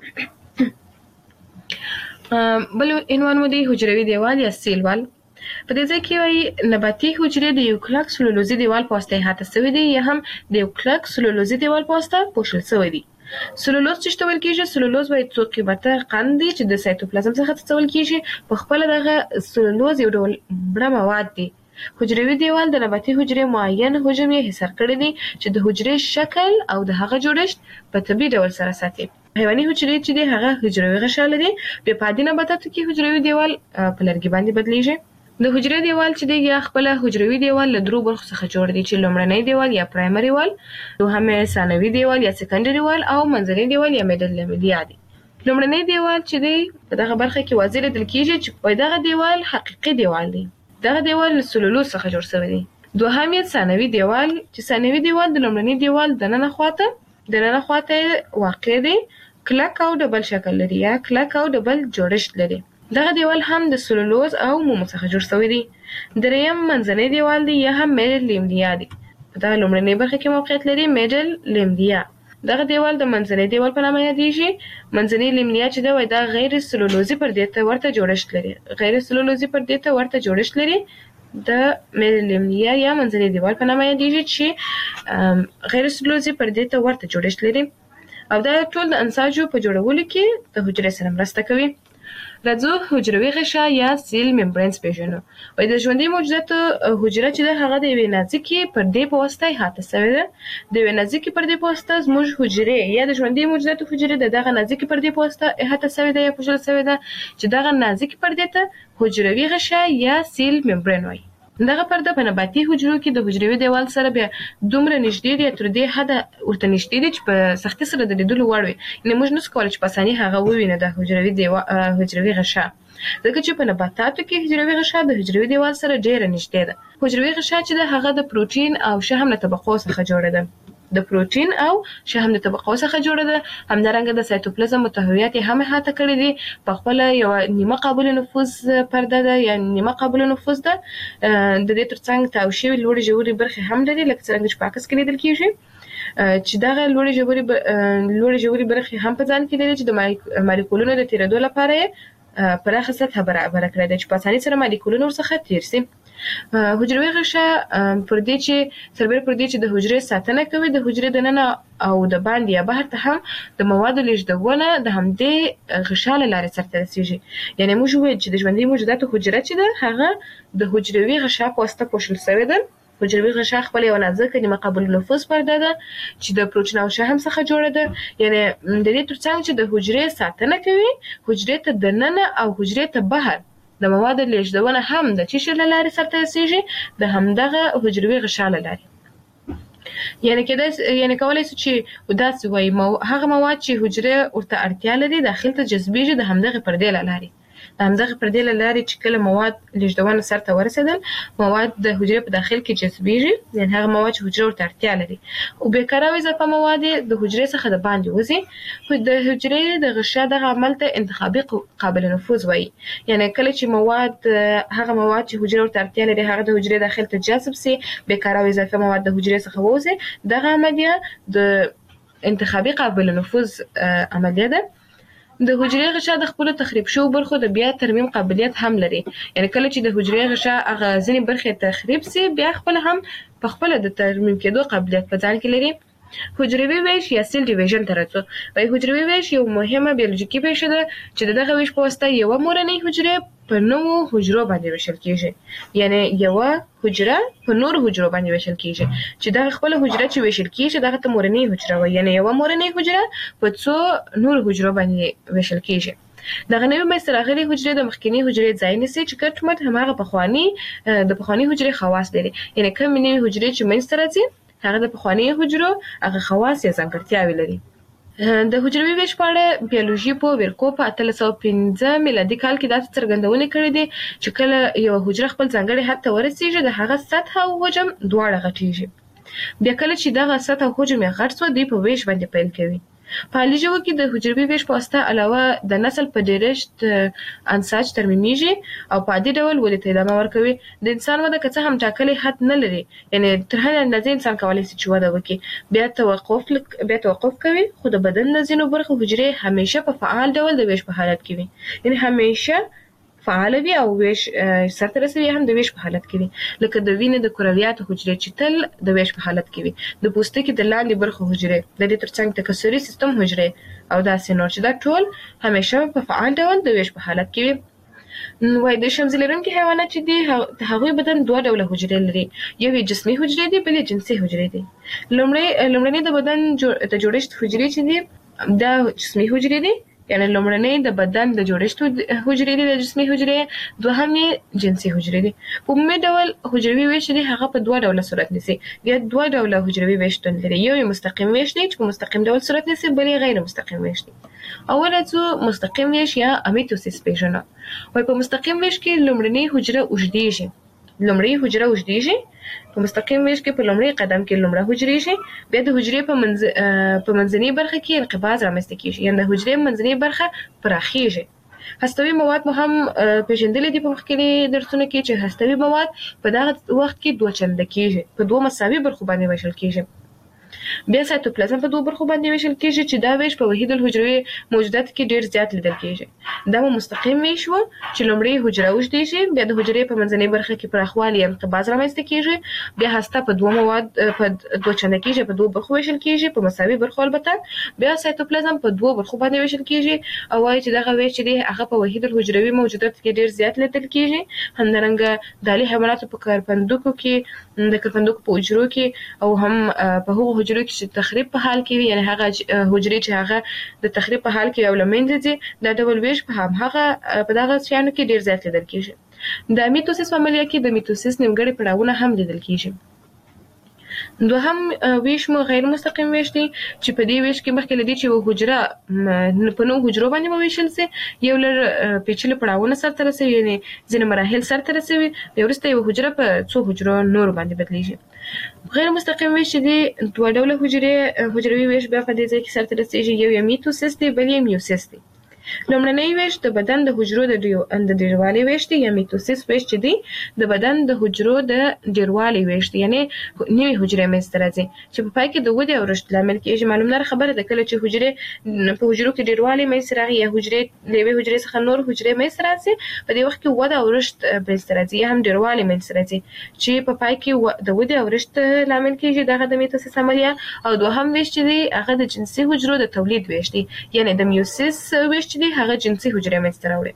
H: بل عنوان مو دی حجروي دیوال یا سیل وال. په دې ځای کې وایي نباتي حجرې د یو کلک سلولوزي دیوال په واسطه احاطه شوي دي یا هم د یو کلک سلولوزي دیوال په واسطه پوښل شوي دي. سلولوز چې ته ویل کېږي، سلولوز وایي څو قیمته قند دی چې د سایتوپلازم څخه څڅول کېږي. په خپله دغه سلولوز یو ډول مړه مواد دی. حجروي دیوال د نباتي حجرې معین حجم یې حصار کړی دی چې د حجرې شکل او د هغه جوړښت په طبیعي ډول سره ساتي. حیواني حجرې چې دی هغه حجروي غشا لري. بیا په عادي نباتاتو کې حجروي دیوال په لرګي باندې بدلیږي. د حجرې دیوال چې دی یا خپله حجروي دیوال له درو برخو څخه جوړ دی چې لومړنی دیوال یا پرایمري وال، دوهم ثانوي دیوال یا سیکنډري وال او منځنی دیوال یا میډل لیملیا دی. لومړنی دیوال چې دی په دغه برخه کې واضح لیدل کېږي چې دغه دیوال حقیقي دیوال دی. دغه دیوال له سلولوز څخه جوړ شوی دی. دوهم یې ثانوي دیوال چې ثانوي دیوال د لومړني دیوال دننه خواته دننه خواته واقع دی، کلک او ډبل شکل لري یا کلک او ډبل جوړښت لري. دغه دیوال هم د سلولوز او مومو څخه جوړ شوی دی. دریم منځنی دیوال دی یا هم میډل لیملیا دی. په دغه لومړنۍ برخه کې موقعیت لري میډل لیملیا. دغه دیوال د منځنی دیوال په نامه یادیږي. منځنی لیملیا چې دی وایي دا غیر سلولوزي پردې ته ورته جوړښت لري. غیر سلولوزي پردې ته ورته جوړښت لري. د میډل لیملیا یا منځنی دیوال په نامه یادیږي چې غیر سلولوزي پردې ته ورته جوړښت لري او دا ټول د انساجو په جوړولو کې د حجرې سره مرسته کوي. راځو حجروي غشا یا سیل ممبرینز پیژنو. وایي د ژوندي موجوداتو حجره چې ده هغه د یوې نازکې پردې په واسطه احاطه شوې ده. د یوې نازکې پردې په واسطه زموږ حجرې یا د ژوندي موجوداتو حجرې د دغه نازکې پردې په واسطه احاطه شوې ده یا پوښل شوې ده چې دغه نازکې پردې ته حجروي غشا یا سیل ممبرین وایي. دغه پرده په نباتي حجرو کې د حجروي دیوال سره بیا دومره نږدې دی تر دې حده ورته نږدې دی چې په سختۍ سره د لیدلو وړ وي. یعنې موږ نشو کولی چې په اساني هغه ووینو د حجروي دیوال حجروي غشا، ځکه چې په نباتاتو کې حجروي غشا د حجروي دیوال سره ډېره نږدې ده. حجروي غشا چې ده هغه د پروټین او شحم له طبقو څخه جوړه ده. د پروټین او شحم د طبقو څخه جوړه ده. همدارنګه د سایتوپلازم محتویات یې هم احاطه کړي دي. په خپله یوه نیمه قابل نفوذ پرده ده یا نیمه قابل نفوذ ده. د دې ترڅنګ تاو شوي لوړې ژورې برخې هم لري لکه څرنګه چې په عکس کې لیدل کېږي چې دغه لوړې ژورې لوړې ژورې برخې هم په ځان کې لري چې د مالیکولونو د تېرېدو لپاره یې پراخه سطحه برابره کړې ده چې په اسانۍ سره مالیکولونه ورڅخه تېر شي. حجروي غشا پردې چې سربېره پردې چې د حجرې ساتنه کوي د حجرې دننه او د باندې یا بهر ته هم د موادو لیږدونه د همدې غشا له لارې سرته رسیږي. یعنې موږ وویل چې د ژوندي موجوداتو حجره چې ده هغه د حجروي غشا په واسطه پوښل شوې ده. حجروي غشا خپل یو نازکه نیمه قابل نفوذ پرده ده چې د پروټین او شحم څخه جوړه ده. یعنې د دې ترڅنګ چې د حجرې ساتنه کوي حجرې ته دننه او حجرې ته بهر د موادو لیږدونه هم د څه شي له لارې سرته رسیږي؟ د همدغه حجروي غشا له لارې. یعنی کېدای یعنی کولای شي چې داسې وایي هغه مواد چې حجره ورته اړتیا لري داخل ته جذبېږي د همدغه پردې له لارې د همدغه پردې له لارې چې کله مواد لېږدونه سرته ورسېدل مواد د حجرې په داخل کې جذبېږي یعنې هغه مواد چې حجره ورته اړتیا لري او بېکاره او اضافه مواد د حجرې څخه د باندې وځي د حجرې د غشا دغه عمل ته انتخابي قابل نفوذ وایي یعنې کله چې مواد هغه مواد چې حجره ورته اړتیا لري هغه د حجرې داخل ته جذب سي بېکاره او اضافه مواد د حجرې څخه ووځي دغه عملیه د انتخابي قابل نفوذ عملیه ده د حجرې غشا د خپل تخریب شو برخو د بیا ترمیم قابلیت هم لري یعنی کله چې د حجرې غشا هغه ځینې برخې تخریب سي بیا خپل هم په خپل د ترمیم کېدو قابلیت په ځان کې لري حجروي ویش یا سیل ډیویژن ته راځو وایي حجروي ویش یو مهمه بیولوژیکي پیښه ده چې د دغه ویش په واسطه یوه مورنۍ حجرې په نوو حجرو باندې ویشل کېږي یعنې یوه حجره په نورو حجرو باندې ویشل کېږي چې دغه خپله حجره چې ویشل کېږي دغه ته مورنۍ حجره وایي یعنې یوه مورنۍ حجره په څو نورو حجرو باندې ویشل کېږي دغه نوې منځته راغلې حجرې د مخکینۍ حجرې ځای نیسي چې کټ مټ هماغه پخواني د پخواني حجرې خواص لري یعنې کومې نوې حجرې چې منځته راځي هغه د پخواني حجرو هغه خواص یا ځانګړتیاوې لري د حجروي ویش په اړه بیولوژي په ویرکو په اتلس سوه پنځه میلادي کال کې داسې څرګندونې کړې دي چې کله یوه حجره خپل ځانګړي حد ته ورسېږي د هغه سطحه او حجم دواړه غټېږي بیا کله چې دغه سطحه او حجم یې غټ سوه دوی په ویش باندې پیل کوي په حالي ژوو کې د حجروي ویش په واسطه علاوه د نسل په ډېرښت انساج ترمیمیږي او په عادي ډول ودې ته ادامه ورکوي د انسان وده که څه هم ټاکلی حد نه لري یعنې تر هغې اندازې انسان کولی شي چې وده وکړي بیا توقف بیا توقف کوي خو د بدن د ځینو برخو حجرې همیشه په فعال ډول د ویش په حالت کې وي یعنې همیشه فعاله وي او ویش سرته رسوي هم د ویش په حالت کې وي لکه د وینې د کرویاتو حجرې چې تل د ویش په حالت کې وي د پوستکي د لاندې برخو حجرې د دې ترڅنګ تکثري سیستم حجرې او داسې نور چې دا ټول همیشه په فعال ډول د ویش په حالت کې وي وایي د شمزي لرونکي حیوانات چې دي د هغوی بدن دوه ډوله حجرې لري یو یې جسمي حجرې دي بل یې جنسي حجرې دي لومړنۍ د بدن د جوړښت حجرې چې دي دا جسمي حجرې دي یعنی لومړنۍ د بدن د جوړښت حجرې دي د جسمي حجرې دوهم یې جنسي حجرې دي په عمومي ډول حجروي ویش دی هغه په دوه ډوله صورت نیسي یا دوه ډوله حجروي ویش شتون لري یو یې مستقیم ویش دی چې په مستقیم ډول صورت نیسي بل یې غیر مستقیم ویش دی اوله څو مستقیم ویش یا امیتوسیس پیژنو وایي په مستقیم ویش کې لومړنۍ حجره اوږدېږي لومړۍ حجره اوږدېږي په مستقیم ویش کې په لومړي قدم کې لومړه حجرې شي بیا د حجرې په منځ په منځنۍ برخه کې انقباض رامنځته کېږي یعنې د حجرې منځنۍ برخه پراخېږي هستوي مواد مو هم پېژندلي دي په مخکیني درسونو کې چې هستوي مواد په دغه وخت کې دوه چنده کېږي په دوه مساوي برخو باندې ویشل کېږي بیا سایتوپلازم په دوه برخو باندې ویشل کېږي چې دا ویش په وحید الحجروي موجوداتو کې ډېر زیات لیدل کېږي دا مو مستقیم ویش و چې لومړی حجره اوږدېږي بیا د حجرې په منځنۍ برخه کې پراخوالی یا انقباض رامنځته کېږي بیا هسته په دوه مواد په دوه چنده کېږي په دوه برخو ویشل کېږي په مساوي برخو البته بیا سایتوپلازم په دوه برخو باندې ویشل کېږي او وایي چې دغه ویش چې دی هغه په وحید الحجروي موجوداتو کې ډېر زیات لیدل کېږي همدارنګه دالي حیواناتو په کرپندوکو کې د کرپندوکو په حجرو کې او هم په هغو حجرو کې چې تخریب په حال کې وي یعنې هغه حجرې چې هغه د تخریب په حال کې او له منځه ځي دا ډول ویش په همهغه په دغه شیانو کې ډېر زیات لیدل کېږي د میتوسیس په عملیه کې د میتوسیس نیمګړي پړاوونه هم لیدل کېږي دوهم ویش مو غیر مستقیم ویش دی چې په دې ویش کې مخکې له دې چې یوه حجره په نوو حجرو باندې وویشل سي یو لږ پیچلي پړاوونه سرته رسوي یعنې ځینې مراحل سرته رسوي بیا وروسته یوه حجره په څو حجرو نورو باندې بدلیږي غیر مستقیم ویش چې دی دوه ډوله حجرې حجروي ویش بیا په دې ځای کې سرته رسېږي یو یې میتوسیس دی بل یې میوسیس دی لومړنی ویش د بدن د حجرو د ډیروالي ویش دی یا میتوسیس ویش چې دی د بدن د حجرو د ډیروالي ویش دی یعنې نوې حجرې منځته راځي چې په پای کې د ودې او رشد لامل کېږي معلومداره خبره ده کله چې حجرې په حجرو کې ډیروالي منځته راغي یا حجرې له یوې حجرې څخه نور حجرې منځته راځي په دې وخت کې وده او رشد منځته راځي یا هم ډیروالي منځته راځي چې په پای کې د ودې او رشد لامل کېږي دغه د میتوسیس عملیه او دوهم ویش چې دی هغه د جنسي حجرو د تولید ویش دی یعنې د میوسیس ویش دی هغه جنسي حجرې منځته راوړي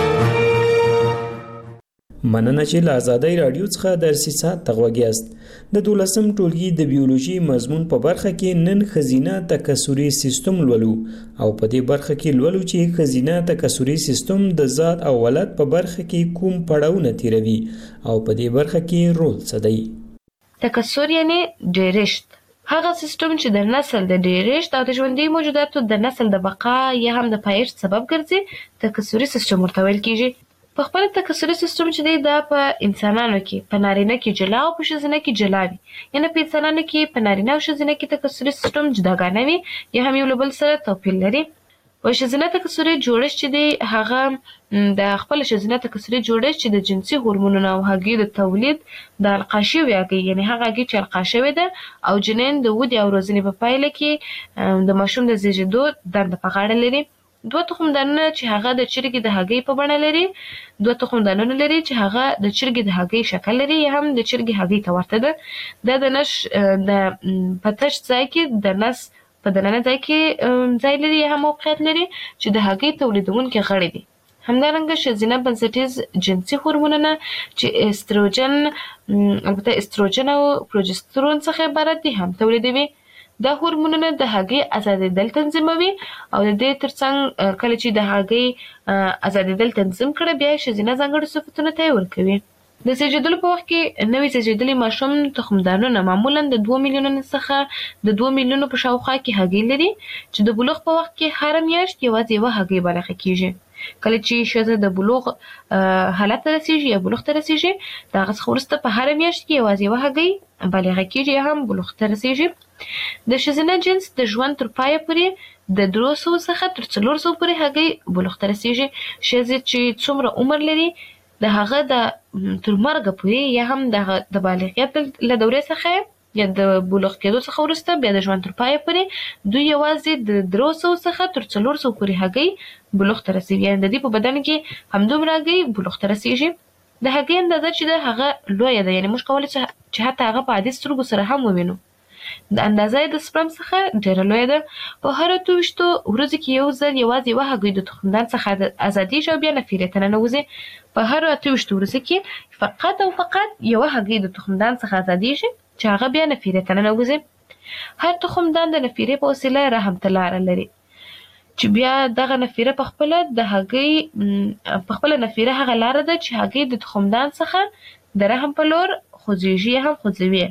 E: مننه چې له آزادۍ راډیو څخه درسي ساعت ته غوږ یاست د دولسم ټولګي د بیولوژي مضمون په برخه کې نن خزینه تکثري سیستم لولو او په دې برخه کې لولو چې خزینه تکثري سیستم د ذات او ولادت په برخه کې کوم پړاوونه تیروي او په دې برخه کې رول څه دی.
H: تکثر یعنی ډیرشت، هغه سیستم چې د نسل د ډیرشت او د ژوندي موجوداتو د نسل د بقا یا هم د پایښت سبب ګرځي، تکثري سیستم ورته ویل کیږي. په خپل تکثري سیستم چې دی دا په انسانانو کې په نارینه کې جلا او په ښځینه کې جلا وي، یعنې په انسانانو کې په نارینه او ښځینه کې تکثري سیستم جداګانه وي یا هم یو له بل سره توپیر لري. په ښځینه تکثري جوړښت چې دی هغه د خپل ښځینه تکثري جوړښت چې د جنسي هورمونونو او هګۍ د تولید د القا شوې هګۍ، یعنې هغه هګۍ چې القا شوې ده او جنین د ودې او روزنې په پایله کې د ماشوم د زیږېدو دنده په غاړه لري. دوه تخمدانونه چې هغه د چرګې د هګۍ په بڼه لري، دوه تخمدانونه لري چې هغه د چرګې د هګۍ شکل لري یا هم د چرګې هګۍ ته ورته ده. دا د نش د په تش ځای کې د نس په دننه ځای کې ځای لري یا هم موقعیت لري چې د هګۍ تولیدونکي غړي دي. همدارنګه ښځینه بنسټیز جنسي هورمونونه چې استروجن البته استروجن او پروجسترون څخه عبارت دي هم تولیدوي. دا هورمونونه د هګۍ ازادېدل تنظیموي او د دې ترڅنګ کله چې د هګۍ ازادېدل تنظیم کړه بیا یې ښځینه ځانګړي صفتونه ته یې ورکوي. د زیږېدلو په وخت کې نوي زیږېدلي ماشوم تخمدانونه معمولا د دوه میلیونو څخه د دوه میلیونو په شاوخوا کې هګۍ لري چې د بلوغ په وخت کې هره میاشت یوازې یوه هګۍ بالغه کیږي. کله چې ښځه د بلوغ حالت ته رسیږي یا بلوغ ته رسیږي د هغه څخه وروسته په هره میاشت کې یوازې یوه هګۍ بالغه کیږي یا هم بلوغ ته رسیږي. د ښځینه جنس د ژوند تر پایه پورې د درې سوو څخه تر څلور سوو پورې هګۍ بلوغ ته رسیږي. ښځې چې څومره عمر لري د هغه د تر مرګه پورې یا هم د بالغیت له دورې څخه یا د بلوغ کېدو څخه وروسته بیا د ژوند تر پایه پورې دوی یوازې د درې سوو څخه تر څلور سوو پورې هګۍ بلوغ ته رسیږي، یعنې د دې په بدن کې همدومره هګۍ بلوغ ته رسیږي. د هګۍ اندازه چې ده هغه لویه ده، یعنې موږ کولی چې حتی هغه په عادي سترګو سره هم ووینو. د اندازه یې د سپرم څخه ډېره لویه ده. په هر اته ویشتو ورځو کې یو ځل یوازې یوه هګۍ د تخمدان څخه ازادېږي او بیا نفیرې ته ننوځي. په هر اته ویشتو ورځو کې فقط او فقط یوه هګۍ د تخمدان څخه ازادېږي چې هغه بیا نفیرې ته ننوځي. هر تخمدان د نفیرې په وسیله رحم ته لاره لري چې بیا دغه نفیره په خپله د هګۍ په خپله نفیره هغه لاره ده چې هګۍ د تخمدان څخه د رحم په لور خوځېږي یا هم خوځوي.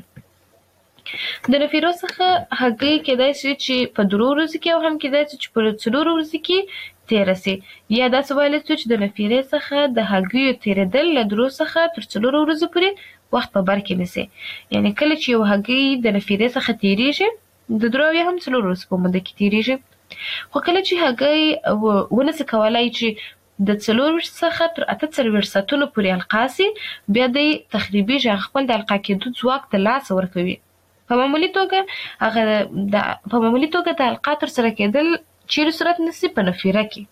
H: د نفیرو څخه هګۍ کېدای شي چې په درو ورځو کې او هم کېدای شي چې په څلورو ورځو کې تېره سي، یا داسې ویلی شو چې د نفیرې څخه د هګیو تېرېدل له درو څخه تر څلورو ورځو پورې وخت په بر کې نیسي. یعنې کله چې یو هګۍ د نفیرې څخه تېرېږي د درو یا هم څلورو ورځو په موده کې تېرېږي. خو کله چې هګۍ ونسي کولی چې د څلور څخه تر اته څلوېښت ساعتونو پورې القا سي بیا دی تخریبېږي، هغه خپل د القا کېدو ځواک د لاسه ورکوي. په معمولي توګه هغه د په معمولي توګه د القا ترسره کېدل چیرې صورت نیسي؟ په نفیره کې.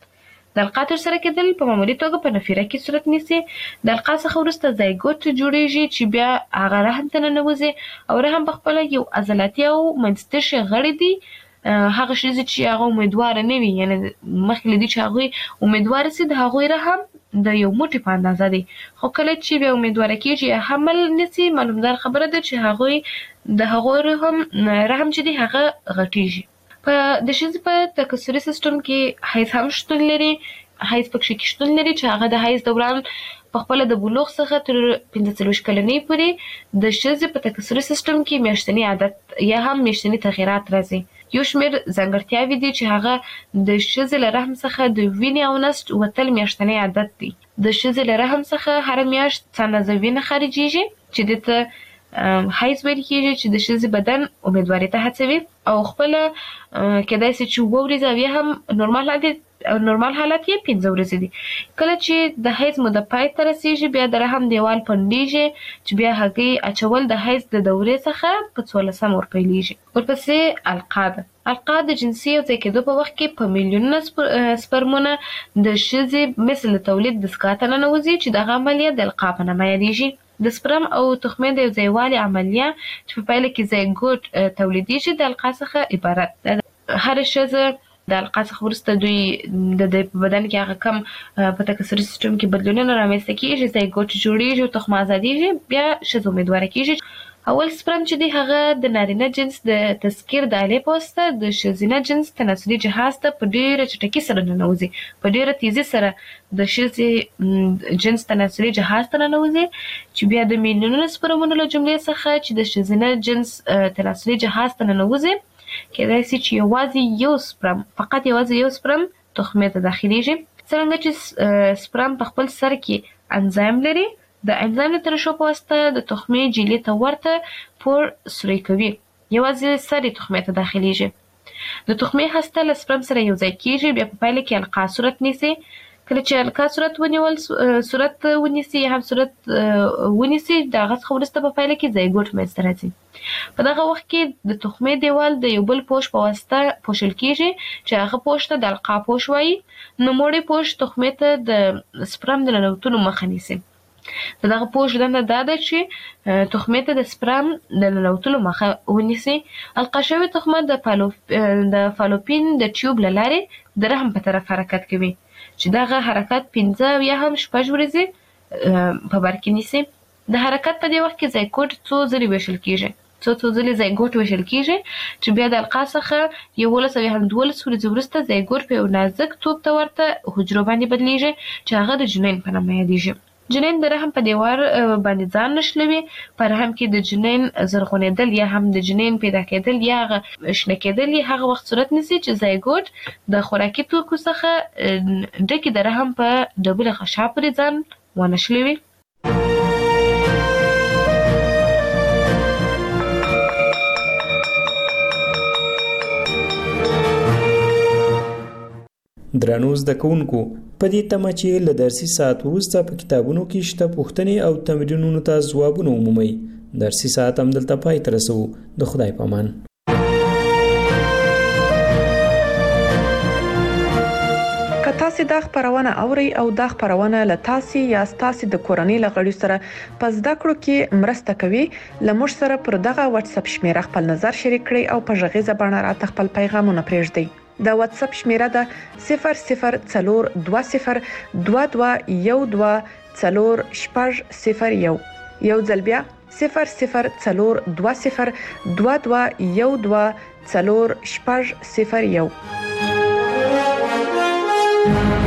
H: د القا ترسره کېدل په معمولي توګه په نفیره کې صورت نیسي. د القا څخه وروسته زایګوت جوړېږي چې بیا هغه رحم ته ننوځي او رحم په خپله یو عضلاتي او منځتشي غړي دي. هغه ښځې چې هغه امیدواره نه وي، یعنې مخکې له دې چې هغوی امیدواره سي د هغوی رحم د یو موټي په اندازه دی. خو کله چې بیا امیدواره کېږي یا حمل نیسي معلومدار خبره ده چې هغوی د هغوی رحم رحم چې دی هغه غټېږي. په د ښځې په تکثري سیستم کې حیض هم شتون لري. حیض پکښې کې شتون لري چې هغه د حیض دوران په خپله د بلوغ څخه تر پنځه څلوېښت کلنۍ پورې د ښځې په تکثري سیستم کې میاشتني عادت یا هم میاشتني تغیرات راځي. یو شمېر ځانګړتیاوې دي چې هغه د ښځې له رحم څخه د وینې او نسج وتل میاشتنی عادت دی. د ښځې له رحم څخه هره میاشت څه اندازه وینه خارجېږي چې دې ته حیض ویل کېږي، چې د ښځې بدن امیدوارۍ ته هڅوي او خپله کېدای شي چې اووه ورځې او یا هم نورمال عادت نورمال حالت یې پنځه ورځې دي. کله چې د حیض موده پای ته رسېږي بیا د رحم دیوال پنډېږي چې بیا هګۍ اچول د حیض د دورې څخه په څوارلسم ورپیلېږي. ورپسې القا ده. القا د جنسي یوځای کېدو په وخت کې په میلیونونه سپرمونه د ښځې مثل تولید دستګاه ته ننوځي چې دغه عملیه د القا په نامه یادېږي. د سپرم او تخمې د یوځایوالي عملیه چې په پایله کې زایګوټ تولیدېږي د القا څخه عبارت ده. هره ښځه د القا څخه وروسته دوی د دوی په بدن کې هغه کم په تکثري سیستم کې بدلونونه رامنځته کېږي، زایګوټ جوړېږي او تخم ازادېږي، بیا ښځه امیدواره کېږي. اول سپرم چې دی هغه د نارینه جنس د تذکیر د آلې په واسطه د ښځینه جنس تناسلي جهاز ته په ډیره چټکۍ سره ننوځي، په ډیره تیزی سره د ښځې جنس تناسلي جهاز ته ننوځي، چې بیا د میلیونونو سپرمونو له جملې څخه چې د ښځینه جنس تناسلي جهاز ته ننوځي کېدای شي چې یوازې یو سپرم فقط یوازې یو سپرم تخمې ته داخليږي. څنګه چې سپرم په خپل سر کې انزایم لري، د انزایم د ترشح په واسطه د تخمې جیلې ته ورته پور سوري کوي، یوازې سر تخمې ته داخليږي. د تخمې هسته له سپرم سره یو ځای کېږي، بیا په پایله کې القا صورت نیسي. کله چې القا صورت ونیول صورت ونیسي یا هم صورت ونیسي د هغه څخه وروسته په پایله کې زایګوټ منځته راځي. په دغه وخت کې د تخمې دیوال د یو بل پوش په واسطه پوښل کېږي چې هغه پوش ته د القا پوش وایي. نوموړی پوش تخمې ته د سپرم د ننوتلو مخه نیسي. د دغه پوش دنده دا ده چې تخمې ته د سپرم د ننوتلو مخه ونیسي. القا شوې تخمه د د فالوپین د ټیوب له لارې د رحم په طرف حرکت کوي، چې دغه حرکت پنځه یا هم شپږ ورځې په بر کې نیسي. د حرکت په دې وخت کې زایګوټ څو ځلې ویشل کېږي، څو څو ځلې زایګوټ ویشل کېږي، چې بیا د القا څخه یولس او یا هم دولس ورځې وروسته زایګوټ په یو نازک توپ ته ورته حجرو باندې بدلیږي چې هغه د جنین په نامه یادیږي. جنین د رحم په دیوار باندې ځان نښلوي. په رحم کې د جنین زرغونېدل یا هم د جنین پیدا کېدل یا شنه کېدل هغه وخت صورت نیسي چې زایګوټ د خوراکي توکو څخه ډکې د رحم په ډبله غشا پورې ځان ونښلوي.
E: درنو زده کوونکو، په دې تمه چې له درسي ساعت وروسته په کتابونو کې شته پوښتنې او تمرینونو ته ځوابونه ومومئ، درسي ساعت همدلته پای ته رسوو. د خدای په امان.
D: که تاسو دا خبرونه اورئ او دا خبرونه له تاسو یا تاسو د کورنۍ له غړي سره په زده کړو کې مرسته کوي، لمر سره پر دغه واتس اپ شمیره خپل نظر شریک کړئ او په ژغیزه باندې راته خپل پیغامونه پرېږدئ. دا واتس اپ شمیره ده صفر صفر څلور دوه صفر دوه دوه یو دوه څلور شپږ صفر یو. یو ځل بیا صفر صفر څلور دوه صفر دوه دوه یو دوه څلور شپږ صفر یو.